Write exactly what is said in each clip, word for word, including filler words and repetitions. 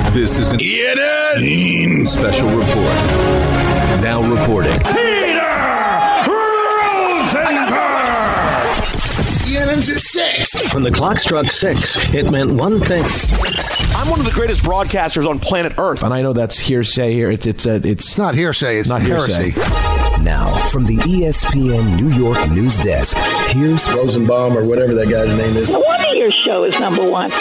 This is an E N N special report. Now reporting. Peter Rosenberg! E N N's at six. When the clock struck six, it meant one thing. I'm one of the greatest broadcasters on planet Earth. And I know that's hearsay here. It's it's a, it's, it's not hearsay. It's not heresy. Hearsay. Now, from the E S P N New York news desk, here's Rosenbaum or whatever that guy's name is. No wonder your show is number one.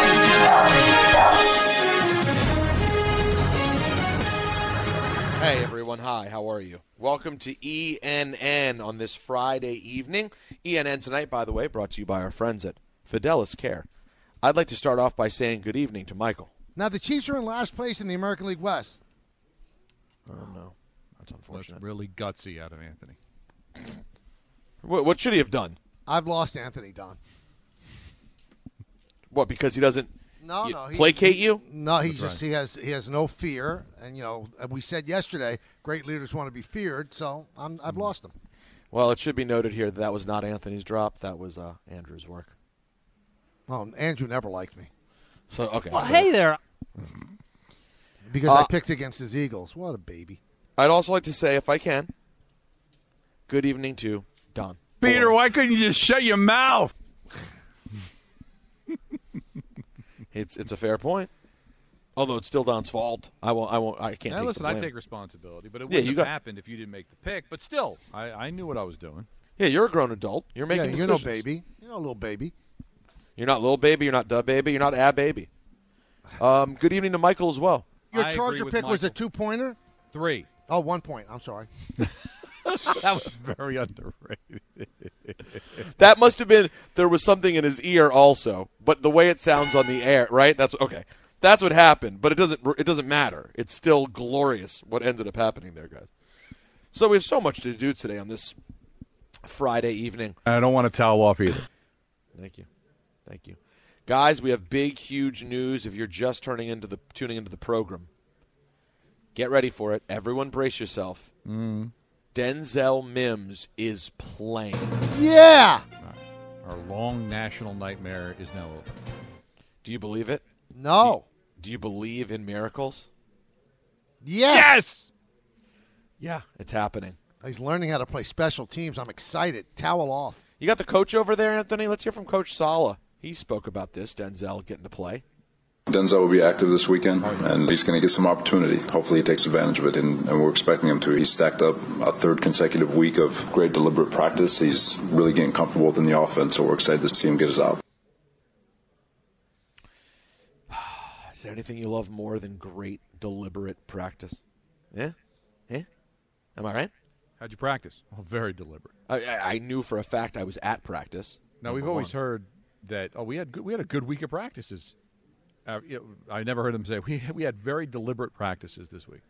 Hey everyone, hi, how are you? Welcome to E N N on this Friday evening. E N N tonight, by the way, brought to you by our friends at Fidelis Care. I'd like to start off by saying good evening to Michael. Now, the Chiefs are in last place in the American League West. Oh, no. That's unfortunate. That's really gutsy out of Anthony. What, what should he have done? I've lost Anthony, Don. What, because he doesn't no, y- no, he, placate he, you? No, he That's just right. he has he has no fear. And, you know, we said yesterday, great leaders want to be feared, so I'm, I've lost him. Well, it should be noted here that that was not Anthony's drop. That was uh, Andrew's work. Well, Andrew never liked me. So okay. Well, so, hey there. Because uh, I picked against his Eagles. What a baby. I'd also like to say, if I can, good evening to Don. Peter, why couldn't you just shut your mouth? It's it's a fair point. Although it's still Don's fault. I won't. I won't. I can't Now, take listen, the blame. I take responsibility, but it Yeah, wouldn't you have got- happened if you didn't make the pick. But still, I, I knew what I was doing. Yeah, you're a grown adult. You're making Yeah, you're no decisions. baby. You're no little baby. You're not little baby. You're not dub baby. You're not a baby. Um, good evening to Michael as well. Your I agree Charger with pick was a Michael. two-pointer? Three. Oh, one point. I'm sorry. That was very underrated. That must have been there was something in his ear also, but the way it sounds on the air, right? That's okay. That's what happened, but it doesn't. It doesn't matter. It's still glorious what ended up happening there, guys. So we have so much to do today on this Friday evening. And I don't want to towel off either. Thank you, thank you, guys. We have big, huge news. If you're just turning into the tuning into the program, get ready for it. Everyone, brace yourself. Mm. Denzel Mims is playing. Yeah. Our long national nightmare is now over. Do you believe it? No. Do you believe in miracles? Yes. Yes! Yeah, it's happening. He's learning how to play special teams. I'm excited. Towel off. You got the coach over there, Anthony? Let's hear from Coach Sala. He spoke about this, Denzel getting to play. Denzel will be active this weekend, and he's going to get some opportunity. Hopefully he takes advantage of it, and, and we're expecting him to. He's stacked up a third consecutive week of great deliberate practice. He's really getting comfortable within the offense, so we're excited to see him get his out. Is there anything you love more than great deliberate practice? Yeah? Yeah? Am I right? How'd you practice? Oh, very deliberate. I, I, I knew for a fact I was at practice. Now, we've always heard that, oh, we had good, we had a good week of practices. Uh, you know, I never heard him say, we, we had very deliberate practices this week.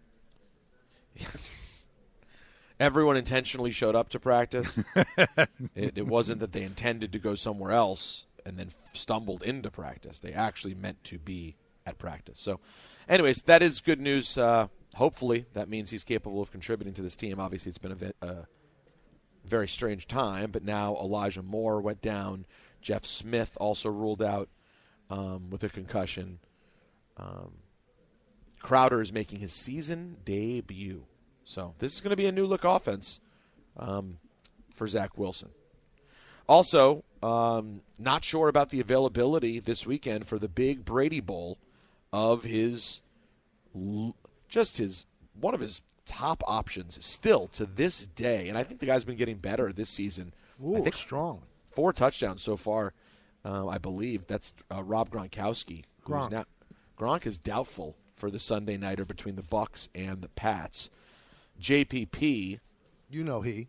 Everyone intentionally showed up to practice. it, it wasn't that they intended to go somewhere else and then stumbled into practice. They actually meant to be at practice. So, anyways, that is good news. Uh, hopefully, that means he's capable of contributing to this team. Obviously, it's been a ve- uh, very strange time, but now Elijah Moore went down. Jeff Smith also ruled out um, with a concussion. Um, Crowder is making his season debut. So this is going to be a new-look offense um, for Zach Wilson. Also, um, not sure about the availability this weekend for the big Brady Bowl of his, just his, one of his top options still to this day. And I think the guy's been getting better this season. Ooh, I think strong. Four touchdowns so far, uh, I believe. That's uh, Rob Gronkowski. Gronk. Now, Gronk is doubtful for the Sunday nighter between the Bucs and the Pats. J P P. You know he.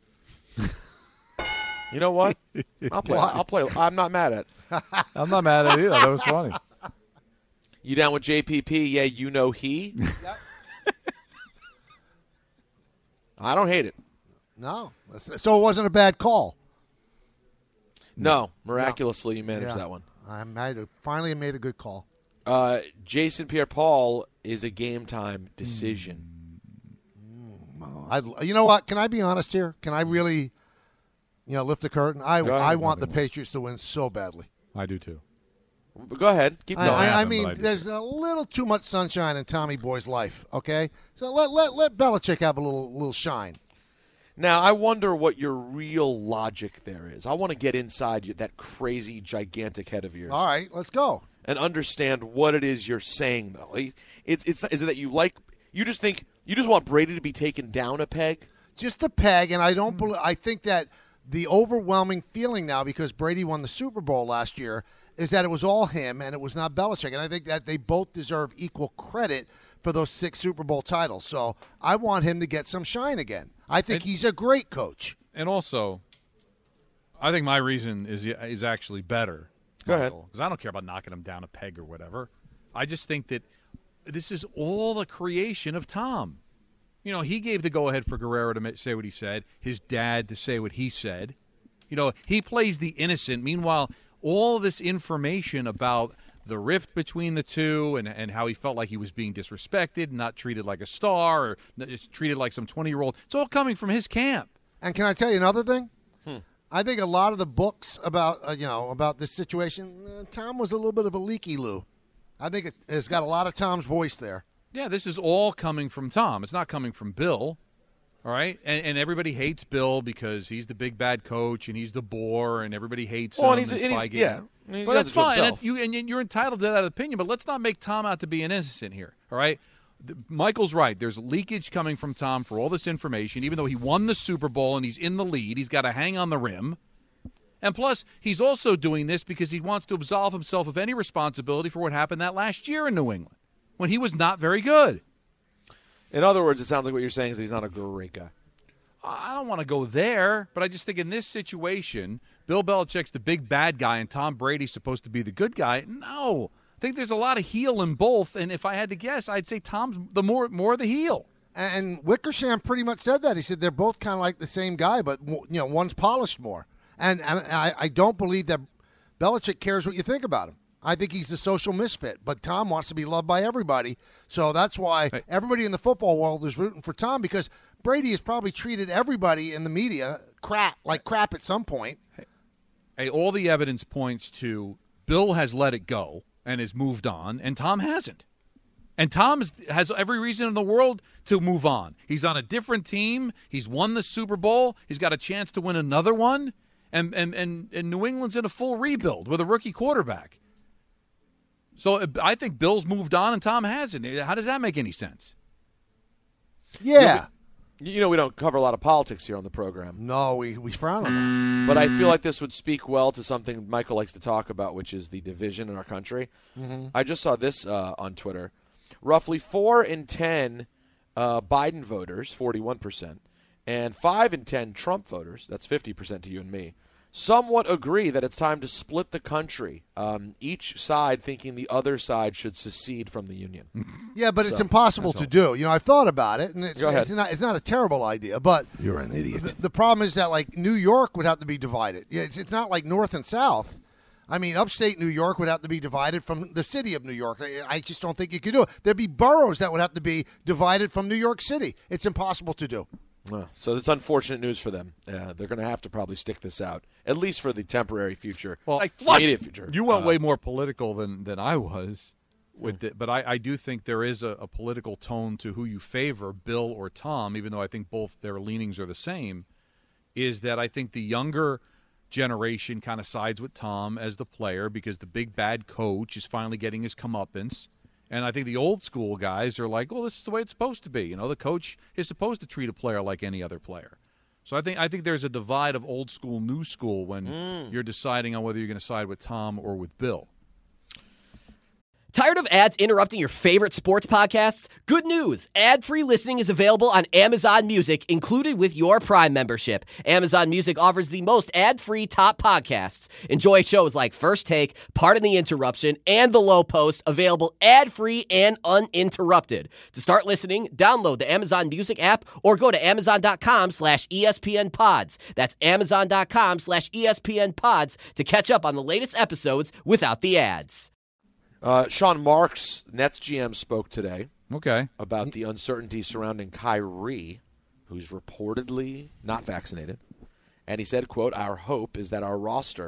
You know what? I'll play. I'll play. I'm not mad at it. I'm not mad at it either. That was funny. You down with J P P? Yeah, you know he. Yep. I don't hate it. No. So it wasn't a bad call. No, miraculously you managed Yeah. that one. I made a, finally made a good call. Uh, Jason Pierre-Paul is a game-time decision. I, you know what? Can I be honest here? Can I really, you know, lift the curtain? I Go ahead. I want the Patriots to win so badly. I do too. Go ahead. Keep going. I, I, I mean, there's a little too much sunshine in Tommy Boy's life, okay? So let let, let Belichick have a little little shine. Now, I wonder what your real logic there is. I want to get inside that crazy, gigantic head of yours. All right, let's go. And understand what it is you're saying, though. It's, it's, is it that you like – you just think – you just want Brady to be taken down a peg? Just a peg, and I don't believe, I think that the overwhelming feeling now, because Brady won the Super Bowl last year, is that it was all him and it was not Belichick. And I think that they both deserve equal credit for those six Super Bowl titles. So I want him to get some shine again. I think and, he's a great coach. And also, I think my reason is is actually better. Go ahead. Because I don't care about knocking him down a peg or whatever. I just think that this is all the creation of Tom. You know, he gave the go-ahead for Guerrero to say what he said, his dad to say what he said. You know, he plays the innocent. Meanwhile, all this information about the rift between the two and, and how he felt like he was being disrespected, not treated like a star, or it's treated like some twenty-year-old, it's all coming from his camp. And can I tell you another thing? Hmm. I think a lot of the books about, uh, you know, about this situation, uh, Tom was a little bit of a leaky Lou. I think it, it's got a lot of Tom's voice there. Yeah, this is all coming from Tom. It's not coming from Bill, all right? And, and everybody hates Bill because he's the big bad coach and he's the bore, and everybody hates well, him. And he's, and he's, yeah, and he but that's fine. And, you, and you're entitled to that opinion, but let's not make Tom out to be an innocent here, all right? The, Michael's right. There's leakage coming from Tom for all this information. Even though he won the Super Bowl and he's in the lead, he's got to hang on the rim. And plus, he's also doing this because he wants to absolve himself of any responsibility for what happened that last year in New England, when he was not very good. In other words, it sounds like what you're saying is that he's not a great guy. I don't want to go there, but I just think in this situation, Bill Belichick's the big bad guy and Tom Brady's supposed to be the good guy. No. I think there's a lot of heel in both, and if I had to guess, I'd say Tom's the more more the heel. And Wickersham pretty much said that. He said they're both kind of like the same guy, but you know, one's polished more. And, and I, I don't believe that Belichick cares what you think about him. I think he's the social misfit, but Tom wants to be loved by everybody. So that's why hey. everybody in the football world is rooting for Tom, because Brady has probably treated everybody in the media crap, like crap at some point. Hey, hey all the evidence points to Bill has let it go and has moved on, and Tom hasn't. And Tom is, has every reason in the world to move on. He's on a different team. He's won the Super Bowl. He's got a chance to win another one. And, and, and, and New England's in a full rebuild with a rookie quarterback. So I think Bill's moved on and Tom hasn't. How does that make any sense? Yeah. yeah we, you know, we don't cover a lot of politics here on the program. No, we, we frown on that. But I feel like this would speak well to something Michael likes to talk about, which is the division in our country. Mm-hmm. I just saw this uh, on Twitter. Roughly four in ten uh, Biden voters, forty-one percent, and five in ten Trump voters, that's fifty percent to you and me, somewhat agree that it's time to split the country, um, each side thinking the other side should secede from the union. Yeah, but so, it's impossible to do. You know, I've thought about it, and it's, Go ahead. it's, not, it's not a terrible idea, but you're an idiot. The, the problem is that, like, New York would have to be divided. Yeah, it's, it's not like North and South. I mean, upstate New York would have to be divided from the city of New York. I, I just don't think you could do it. There'd be boroughs that would have to be divided from New York City. It's impossible to do. Well, so it's unfortunate news for them. Uh, they're going to have to probably stick this out, at least for the temporary future. Well, like, immediate future. You went uh, way more political than, than I was with it, but I, I do think there is a, a political tone to who you favor, Bill or Tom, even though I think both their leanings are the same, is that I think the younger generation kind of sides with Tom as the player because the big bad coach is finally getting his comeuppance. And I think the old school guys are like, well, this is the way it's supposed to be. You know, the coach is supposed to treat a player like any other player. So I think I think there's a divide of old school, new school when mm. you're deciding on whether you're going to side with Tom or with Bill. Tired of ads interrupting your favorite sports podcasts? Good news! Ad-free listening is available on Amazon Music, included with your Prime membership. Amazon Music offers the most ad-free top podcasts. Enjoy shows like First Take, Pardon the Interruption, and The Low Post, available ad-free and uninterrupted. To start listening, download the Amazon Music app or go to amazon.com slash ESPN pods. That's amazon.com slash ESPN pods to catch up on the latest episodes without the ads. Uh, Sean Marks, Nets G M, spoke today okay. about the uncertainty surrounding Kyrie, who's reportedly not vaccinated. And he said, quote, "Our hope is that our roster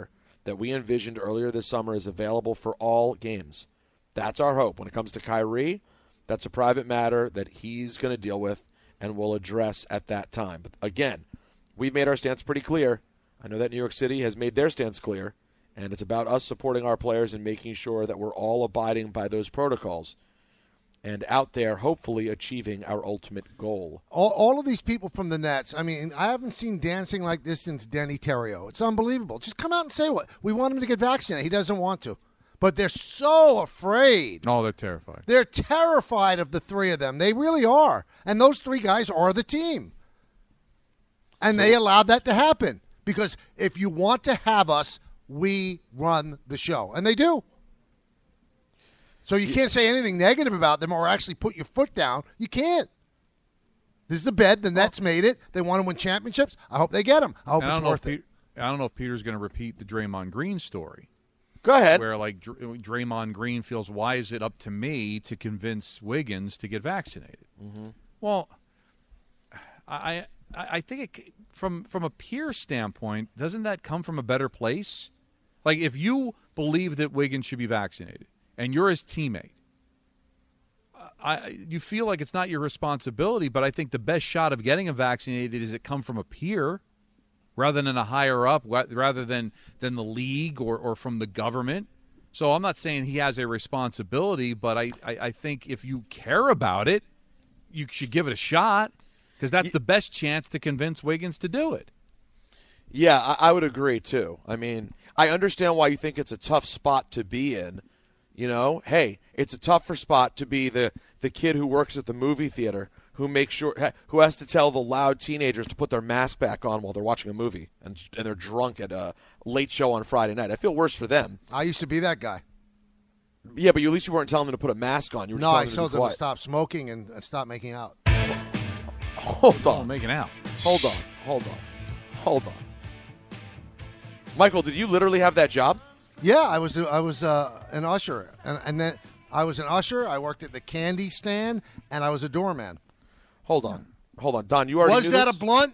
that we envisioned earlier this summer is available for all games. That's our hope. When it comes to Kyrie, that's a private matter that he's going to deal with and will address at that time. But again, we've made our stance pretty clear. I know that New York City has made their stance clear, and it's about us supporting our players and making sure that we're all abiding by those protocols and out there hopefully achieving our ultimate goal. All, all of these people from the Nets, I mean, I haven't seen dancing like this since Denny Terrio. It's unbelievable. Just come out and say what. We want him to get vaccinated. He doesn't want to. But they're so afraid. Oh, they're terrified. They're terrified of the three of them. They really are. And those three guys are the team. And so, they allowed that to happen. Because if you want to have us, we run the show. And they do. So you can't say anything negative about them or actually put your foot down. You can't. This is the bed. The Nets made it. They want to win championships. I hope they get them. I hope I it's worth it. Pe- I don't know if Peter's going to repeat the Draymond Green story. Go ahead. Where, like, Dr- Draymond Green feels, why is it up to me to convince Wiggins to get vaccinated? Mm-hmm. Well, I I, I think it, from from a peer standpoint, doesn't that come from a better place? Like, if you believe that Wiggins should be vaccinated and you're his teammate, I you feel like it's not your responsibility, but I think the best shot of getting him vaccinated is it come from a peer rather than a higher up, rather than, than the league or, or from the government. So I'm not saying he has a responsibility, but I, I, I think if you care about it, you should give it a shot because that's the best chance to convince Wiggins to do it. Yeah, I, I would agree, too. I mean, I understand why you think it's a tough spot to be in. You know, hey, it's a tougher spot to be the, the kid who works at the movie theater who makes sure who has to tell the loud teenagers to put their mask back on while they're watching a movie and and they're drunk at a late show on Friday night. I feel worse for them. I used to be that guy. Yeah, but you, at least you weren't telling them to put a mask on. You were no, just I telling told them to, them be to stop smoking and, and stop making out. Hold on, oh, making out. Hold on, hold on, hold on. Michael, did you literally have that job? Yeah, I was I was uh, an usher, and, and then I was an usher. I worked at the candy stand, and I was a doorman. Hold on, hold on, Don. You already was knew that this? a blunt?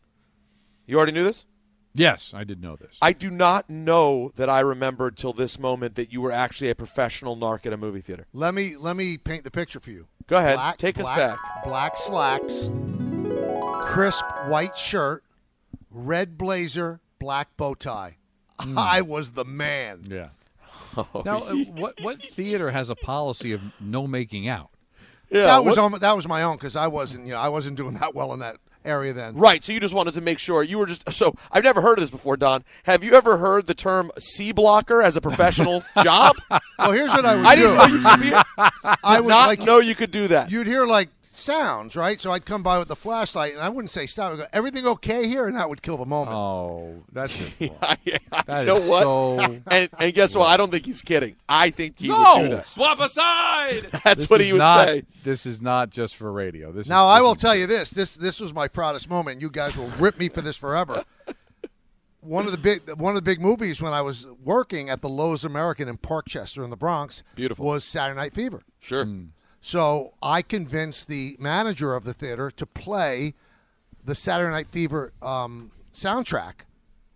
You already knew this? Yes, I did know this. I do not know that I remembered till this moment that you were actually a professional narc at a movie theater. Let me let me paint the picture for you. Go ahead, black, take black, us back. Black slacks, crisp white shirt, red blazer, black bow tie. Mm. I was the man. Yeah. Oh, now, yeah. uh, what what theater has a policy of no making out? Yeah, that was on, that was my own because I wasn't you know I wasn't doing that well in that area then. Right. So you just wanted to make sure you were just. So I've never heard of this before, Don. Have you ever heard the term C blocker as a professional job? Well, here's what I would I do. didn't know you could be. I would not like, know you could do that. You'd hear like sounds, right? So I'd come by with the flashlight, and I wouldn't say stop. I'd go, everything okay here? And that would kill the moment. Oh, that's just yeah, yeah. that you know is what? so. And, and guess what? I don't think he's kidding. I think he No! would do that. Swap aside. That's This what is he would not, say. This is not just for radio. This Now, is, I this will is, tell you this. This this was my proudest moment. You guys will rip me for this forever. One of the big one of the big movies when I was working at the Lowe's American in Parkchester in the Bronx Beautiful. was Saturday Night Fever. Sure. Mm. So I convinced the manager of the theater to play the Saturday Night Fever um, soundtrack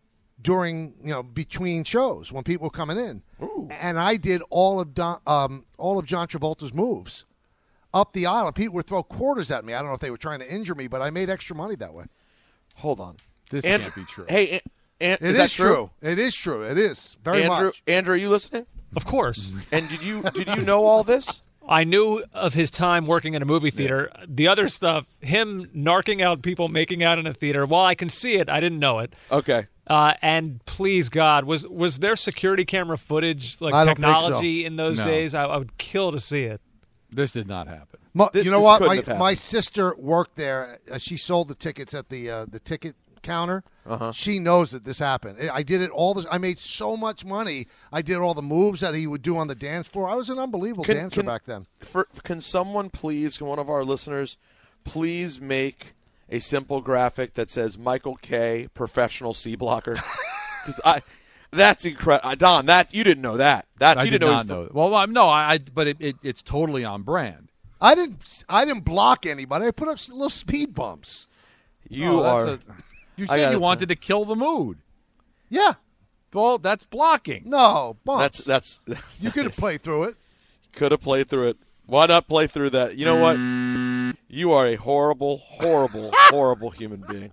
during, you know, between shows when people were coming in. Ooh. And I did all of Don, um, all of John Travolta's moves up the aisle. People would throw quarters at me. I don't know if they were trying to injure me, but I made extra money that way. Hold on. This And- can't be true. Hey, An- An- It is is, that true? true. It is true. It is very Andrew, much. Andrew, are you listening? Of course. And did you did you know all this? I knew of his time working in a movie theater. Yeah. The other stuff, him narking out people making out in a theater, while I can see it, I didn't know it. Okay. Uh, and please, God, was was there security camera footage, like I don't think technology so. in those No. days? I, I would kill to see it. This did not happen. My, Th- you know this what? couldn't My, have happened. my sister worked there. Uh, she sold the tickets at the uh, the ticket counter. Uh-huh. She knows that this happened. I did it all. The, I made so much money. I did all the moves that he would do on the dance floor. I was an unbelievable Can- dancer can- back then. For, can someone please, can one of our listeners, please make a simple graphic that says Michael K. professional C blocker? Because I, that's incredible, Don. That you didn't know that. That I you did didn't not know. know. Well, I- no, I. I but it, it, it's totally on brand. I didn't. I didn't block anybody. I put up s- little speed bumps. You Oh, are. that's a- you I said gotta you wanted to kill the mood. Yeah. Well, that's blocking. No, bumps. That's that's. You could have played through it. Could have played through it. Why not play through that? You know what? You are a horrible, horrible, horrible human being.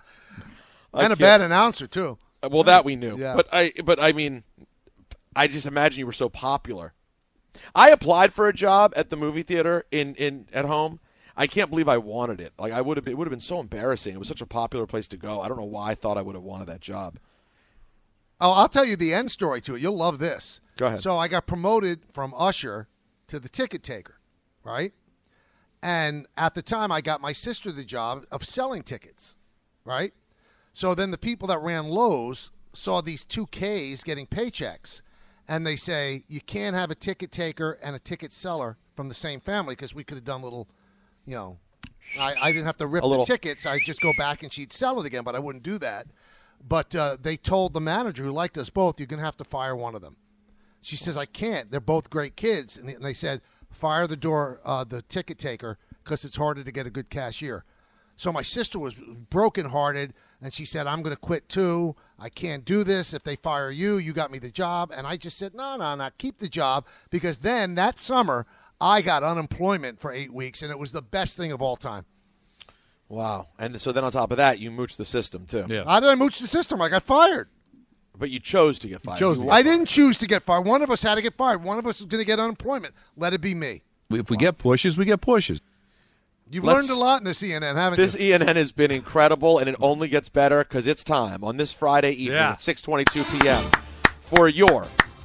I And a can't- bad announcer, too. Well, that we knew. Yeah. But I but I mean, I just imagine you were so popular. I applied for a job at the movie theater in, in at home. I can't believe I wanted it. Like I would have been, it would have been so embarrassing. It was such a popular place to go. I don't know why I thought I would have wanted that job. Oh, I'll tell you the end story to it. You'll love this. Go ahead. So I got promoted from usher to the ticket taker, right? And at the time, I got my sister the job of selling tickets, right? So then the people that ran Lowe's saw these two Ks getting paychecks, and they say, you can't have a ticket taker and a ticket seller from the same family because we could have done a little, you know, I, I didn't have to rip A little- the tickets. I'd just go back and she'd sell it again, but I wouldn't do that. But uh, they told the manager who liked us both, you're going to have to fire one of them. She says, I can't. They're both great kids. And they said, fire the door, uh, the ticket taker, because it's harder to get a good cashier. So my sister was brokenhearted, and she said, I'm going to quit too. I can't do this. If they fire you, you got me the job. And I just said, no, no, no, keep the job. Because then that summer, I got unemployment for eight weeks, and it was the best thing of all time. Wow. And so then on top of that, you mooched the system too. Yeah. How did I mooch the system? I got fired. But you chose to get fired. chose You to were- I didn't choose to get fired. One of us had to get fired. One of us was going to get unemployment. Let it be me. If we get pushes, we get pushes. You've Let's- learned a lot in this E N N, haven't This you? E N N has been incredible, and it only gets better because it's time on this Friday evening Yeah. at six twenty-two p.m. for your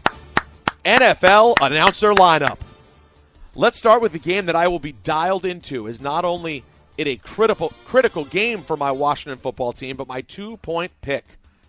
N F L announcer lineup. Let's start with the game that I will be dialed into. Is not only it a critical critical game for my Washington football team, but my two-point pick.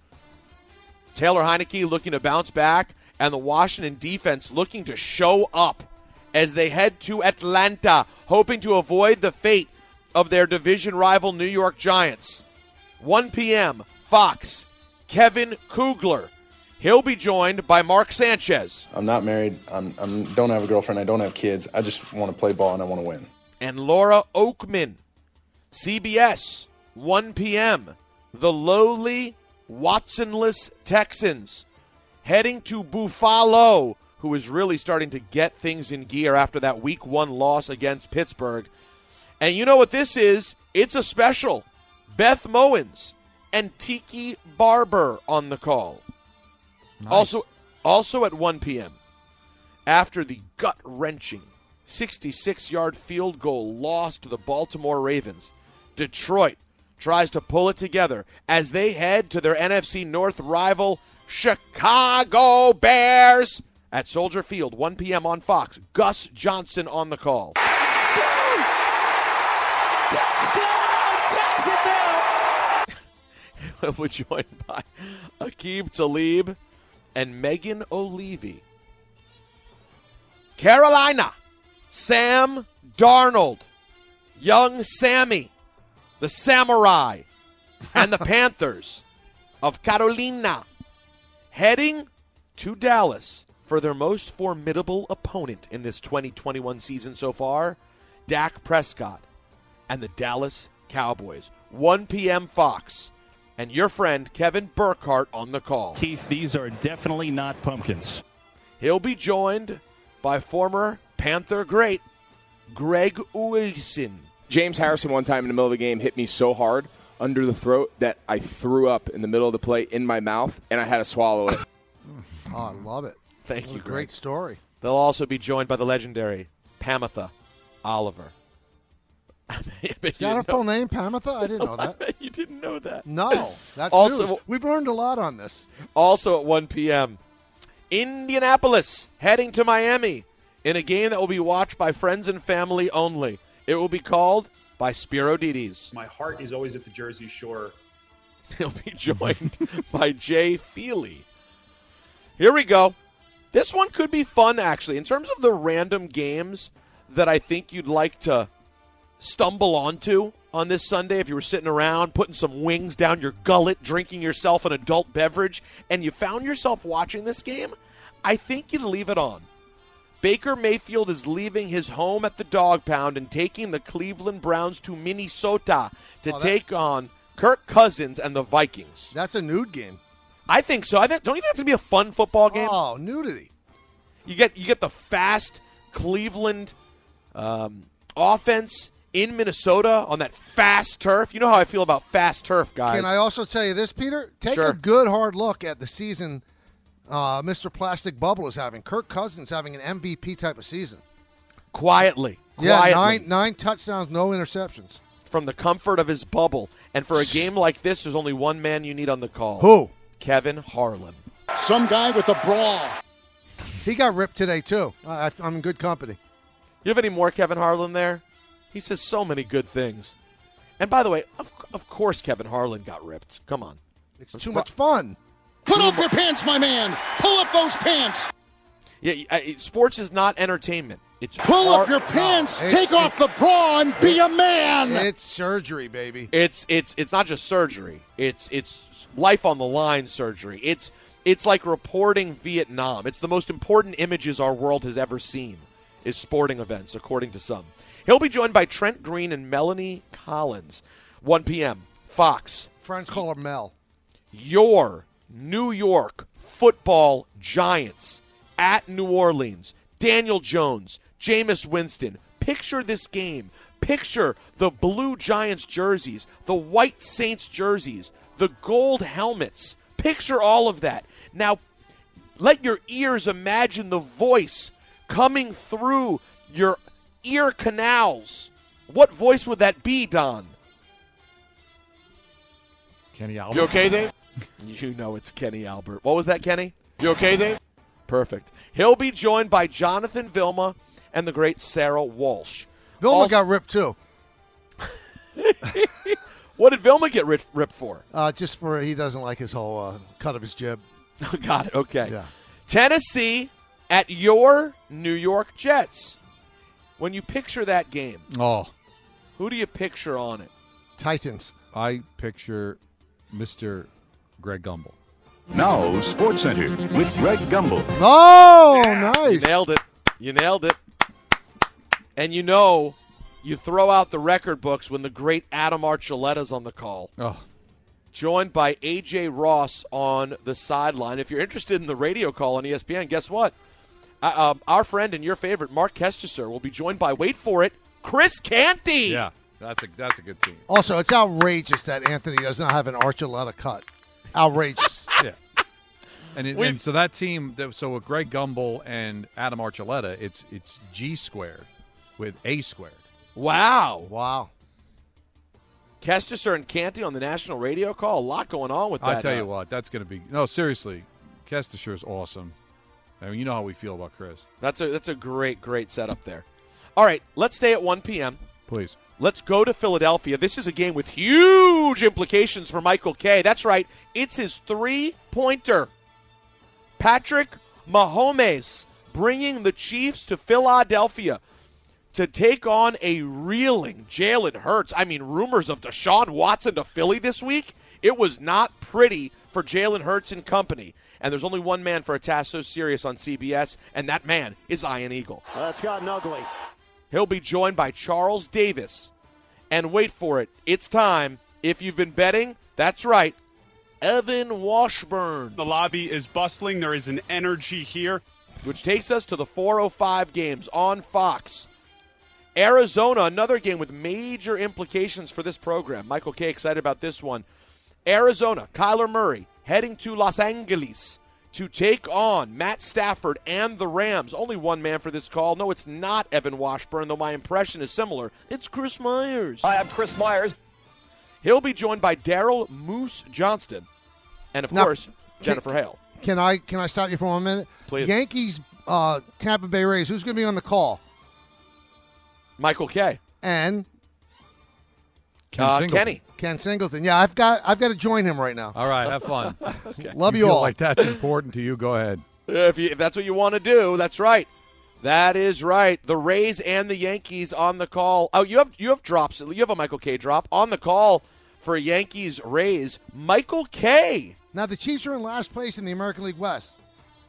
Taylor Heineke looking to bounce back, and the Washington defense looking to show up as they head to Atlanta, hoping to avoid the fate of their division rival New York Giants. one p.m., Fox, Kevin Kugler. He'll be joined by Mark Sanchez. I'm not married. I'm, I'm don't have a girlfriend. I don't have kids. I just want to play ball and I want to win. And Laura Oakman. C B S, one p.m., the lowly Watsonless Texans heading to Buffalo, who is really starting to get things in gear after that week one loss against Pittsburgh. And you know what this is? It's a special. Beth Mowins and Tiki Barber on the call. Nice. Also, also at one p.m., after the gut-wrenching sixty-six-yard field goal loss to the Baltimore Ravens, Detroit tries to pull it together as they head to their N F C North rival, Chicago Bears, at Soldier Field, one p.m. on Fox. Gus Johnson on the call. We're joined by Aqib Talib and Megan O'Leary. Carolina, Sam Darnold, young Sammy, the Samurai, and the Panthers of Carolina heading to Dallas for their most formidable opponent in this twenty twenty-one season so far, Dak Prescott and the Dallas Cowboys. one p.m. Fox. And your friend Kevin Burkhardt on the call. Keith, these are definitely not pumpkins. He'll be joined by former Panther great Greg Wilson. James Harrison one time in the middle of the game hit me so hard under the throat that I threw up in the middle of the play in my mouth, and I had to swallow it. Oh, I love it. Thank you, Great Greg. story. They'll also be joined by the legendary Pamatha Oliver. Is that her full name, Pamatha? I didn't know that. You didn't know that. No, that's Also- news. We've learned a lot on this. Also at one p.m., Indianapolis heading to Miami in a game that will be watched by friends and family only. It will be called by Spiro Dides. My heart is always at the Jersey Shore. He'll be joined by Jay Feely. Here we go. This one could be fun, actually. In terms of the random games that I think you'd like to stumble onto on this Sunday, if you were sitting around putting some wings down your gullet, drinking yourself an adult beverage, and you found yourself watching this game, I think you'd leave it on. Baker Mayfield is leaving his home at the Dog Pound and taking the Cleveland Browns to Minnesota to Oh, that- take on Kirk Cousins and the Vikings. That's a nude game. I think so. I think, don't you think it's going to be a fun football game? Oh, nudity. You get you get the fast Cleveland um, offense in Minnesota on that fast turf. You know how I feel about fast turf, guys. Can I also tell you this, Peter? Take Sure. a good hard look at the season uh, Mister Plastic Bubble is having. Kirk Cousins having an M V P type of season. Quietly. Yeah, quietly. nine nine touchdowns, no interceptions. From the comfort of his bubble. And for a game like this, there's only one man you need on the call. Who? Kevin Harlan. Some guy with a brawl. He got ripped today, too. I, I'm in good company. You have any more Kevin Harlan there? He says so many good things. And by the way, of, of course Kevin Harlan got ripped. Come on. It's too much fun. Put up your pants, my man. Pull up those pants. Yeah, uh, sports is not entertainment. It's Pull hard- up your pants. No, Take off the bra and be a man. It's surgery, baby. It's it's it's not just surgery. It's it's life on the line surgery. It's it's like reporting Vietnam. It's the most important images our world has ever seen is sporting events, according to some. He'll be joined by Trent Green and Melanie Collins, one p.m. Fox. Friends call her Mel. Your New York football Giants at New Orleans. Daniel Jones, Jameis Winston. Picture this game. Picture the blue Giants jerseys, the white Saints jerseys, the gold helmets. Picture all of that. Now, let your ears imagine the voice coming through your ear canals. What voice would that be, Don? Kenny Albert. You okay, Dave? You know it's Kenny Albert. What was that, Kenny? You okay, Dave? Perfect. He'll be joined by Jonathan Vilma and the great Sarah Walsh. Vilma Also- got ripped, too. What did Vilma get ripped, ripped for? Uh, just for he doesn't like his whole uh, cut of his jib. Got it. Okay. Yeah. Tennessee at your New York Jets. When you picture that game, Oh, who do you picture on it? Titans. I picture Mister Greg Gumbel. Now, Sports Center with Greg Gumbel. Oh, You nice. nailed it. You nailed it. And you know, you throw out the record books when the great Adam Archuleta's on the call. Oh, Joined by A J Ross on the sideline. If you're interested in the radio call on E S P N, guess what? Uh, um, our friend and your favorite, Mark Kesteser, will be joined by, wait for it, Chris Canty. yeah, that's a that's a good team. Also, it's outrageous that Anthony does not have an Archuleta cut. Outrageous. Yeah. And, it, We- and so that team, that- so with Greg Gumbel and Adam Archuleta, it's it's G squared with A squared. Wow. Wow. Kesteser and Canty on the national radio call. A lot going on with that. I tell uh, you what, that's going to be no seriously. Kesteser is awesome. I mean, you know how we feel about Chris. That's a that's a great great setup there. All right, let's stay at one p.m. Please. Let's go to Philadelphia. This is a game with huge implications for Michael Kay. That's right. It's his three-pointer. Patrick Mahomes bringing the Chiefs to Philadelphia to take on a reeling Jalen Hurts. I mean, rumors of Deshaun Watson to Philly this week. It was not pretty for Jalen Hurts and company. And there's only one man for a task so serious on C B S, and that man is Ian Eagle. That's gotten ugly. He'll be joined by Charles Davis. And wait for it. It's time. If you've been betting, that's right. Evan Washburn. The lobby is bustling. There is an energy here. Which takes us to the four oh five games on Fox. Arizona, another game with major implications for this program. Michael Kay excited about this one. Arizona, Kyler Murray heading to Los Angeles to take on Matt Stafford and the Rams. Only one man for this call. No, it's not Evan Washburn, though my impression is similar. It's Chris Myers. Hi, I'm Chris Myers. He'll be joined by Daryl Moose Johnston and, of Now, course, Jennifer can, Hale. Can I can I stop you for one minute? Please. Yankees, uh, Tampa Bay Rays. Who's going to be on the call? Michael Kay. And Ken uh, Singleton. Kenny. Ken Singleton. Yeah, I've got I've got to join him right now. All right, have fun. Okay. Love you you, feel all. like that's important to you? Go ahead. If, you, if that's what you want to do, that's right. That is right. The Rays and the Yankees on the call. Oh, you have you have drops. You have a Michael Kay drop on the call for Yankees Rays. Michael Kay. Now the Chiefs are in last place in the American League West.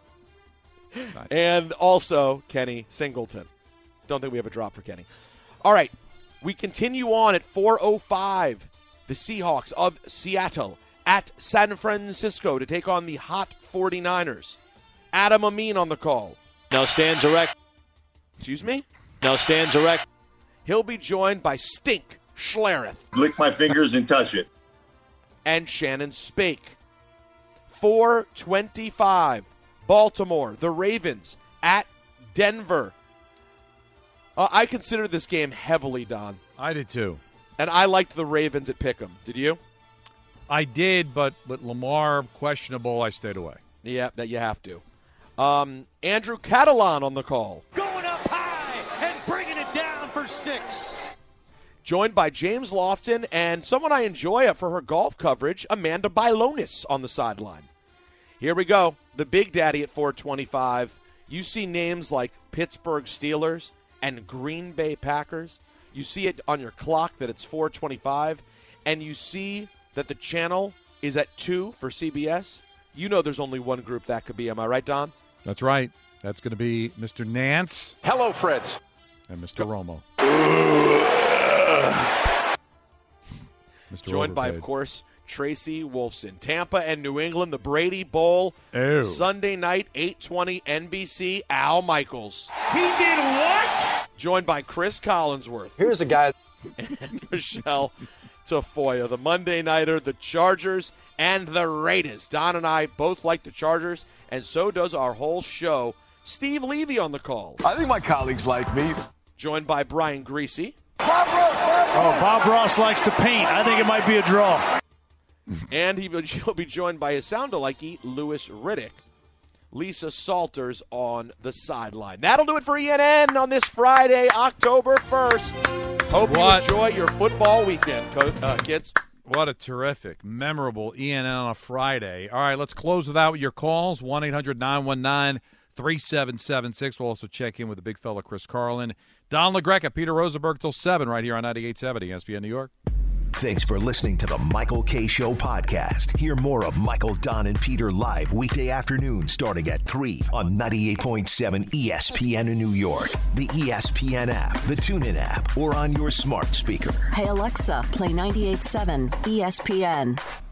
And also Kenny Singleton. Don't think we have a drop for Kenny. All right. We continue on at four oh five. The Seahawks of Seattle at San Francisco to take on the hot 49ers. Adam Amin on the call. Now stands erect. Excuse me? Now stands erect. He'll be joined by Stink Schlereth. Lick my fingers and touch it. And Shannon Spake. four twenty-five, Baltimore, the Ravens at Denver. Uh, I consider this game heavily, Don. I did too. And I liked the Ravens at Pick'em. Did you? I did, but with Lamar questionable, I stayed away. Yeah, that you have to. Um, Andrew Catalan on the call. Going up high and bringing it down for six. Joined by James Lofton and someone I enjoy for her golf coverage, Amanda Bylonis on the sideline. Here we go. The Big Daddy at four twenty-five. You see names like Pittsburgh Steelers and Green Bay Packers. You see it on your clock that it's four twenty-five, and you see that the channel is at two for C B S. You know there's only one group that could be. Am I right, Don? That's right. That's going to be Mister Nance. Hello, Freds. And Mister Romo. Mister Joined by, of course, Tracy Wolfson. Tampa and New England, the Brady Bowl. Ew. Sunday night, eight twenty N B C, Al Michaels. He did what? Joined by Chris Collinsworth. Here's a guy. And Michelle Tafoya. The Monday Nighter, the Chargers, and the Raiders. Don and I both like the Chargers, and so does our whole show. Steve Levy on the call. I think my colleagues like me. Joined by Brian Greasy. Bob Ross, Bob Ross. Oh, Bob Ross likes to paint. I think it might be a draw. And he will be joined by his sound-alike, Louis Riddick. Lisa Salters on the sideline. That'll do it for E N N on this Friday, October first. Hope What? you enjoy your football weekend, co- uh, kids. What a terrific, memorable E N N on a Friday. All right, let's close with out with your calls. one eight hundred nine one nine three seven seven six. We'll also check in with the big fella, Chris Carlin. Don LaGreca, Peter Rosenberg till seven right here on ninety-eight point seven E S P N New York. Thanks for listening to the Michael K. Show podcast. Hear more of Michael, Don, and Peter live weekday afternoon starting at three on ninety-eight point seven E S P N in New York, the E S P N app, the TuneIn app, or on your smart speaker. Hey, Alexa, play ninety-eight point seven E S P N.